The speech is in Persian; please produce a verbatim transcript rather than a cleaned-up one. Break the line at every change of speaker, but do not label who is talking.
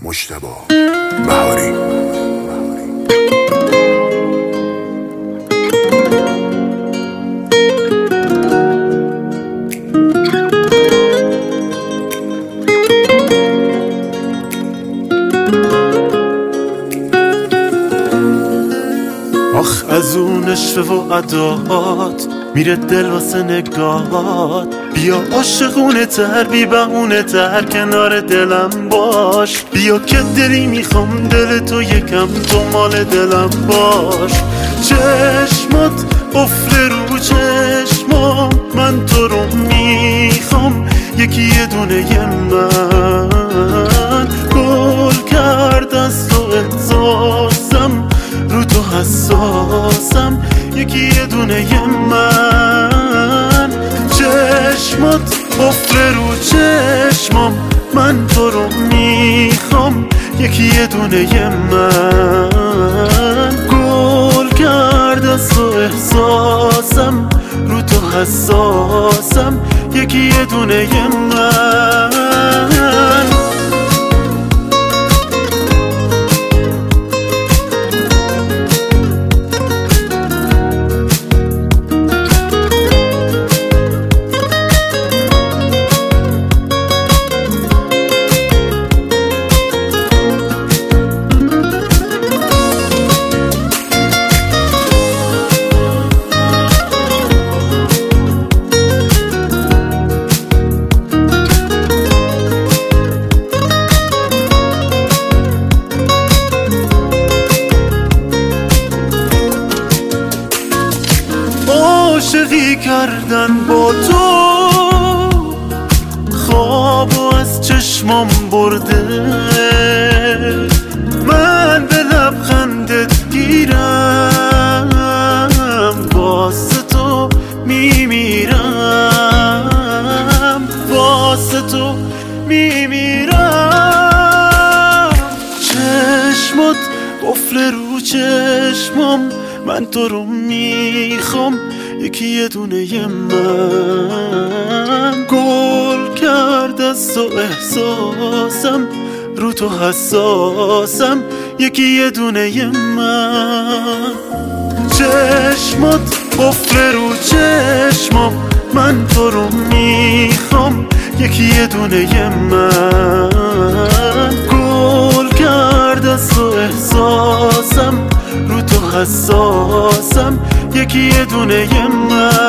مجتبی بهاری.
آخ از اون نشوه و عدات میره دل واسه نگاهات. بیا عاشقونه تر بی بهونه تر کنار دلم باش. بیا که دلی میخوام دل تو یکم تو مال دلم باش. چشمات قفل رو چشمام من تو رو میخوام. یکی یه دونه ی من گل کرد از تو احساسم رو تو حساسم. یکی یه دونه ی من چشمات قفل رو چشمام من تو رو میخوام. یکی یه دونه ی من گل کرد از تو احساسم رو تو حساسم. یکی یه دونه ی من عاشقی کردن با تو خوابو از چشمام برده. من به لبخندت گیرم واسه تو میمیرم. واسه تو میمیرم. چشمات قفل رو چشمام من تو رو میخوام. یکی یه دونه ی من گل کرد از تو احساسم رو تو حساسم. یکی یه دونه ی من چشمات قفل رو چشمام من تو رو میخوام. یکی یه دونه ی من گل کرد از تو احساسم رو تو حساسم. یکی یه دونه ی من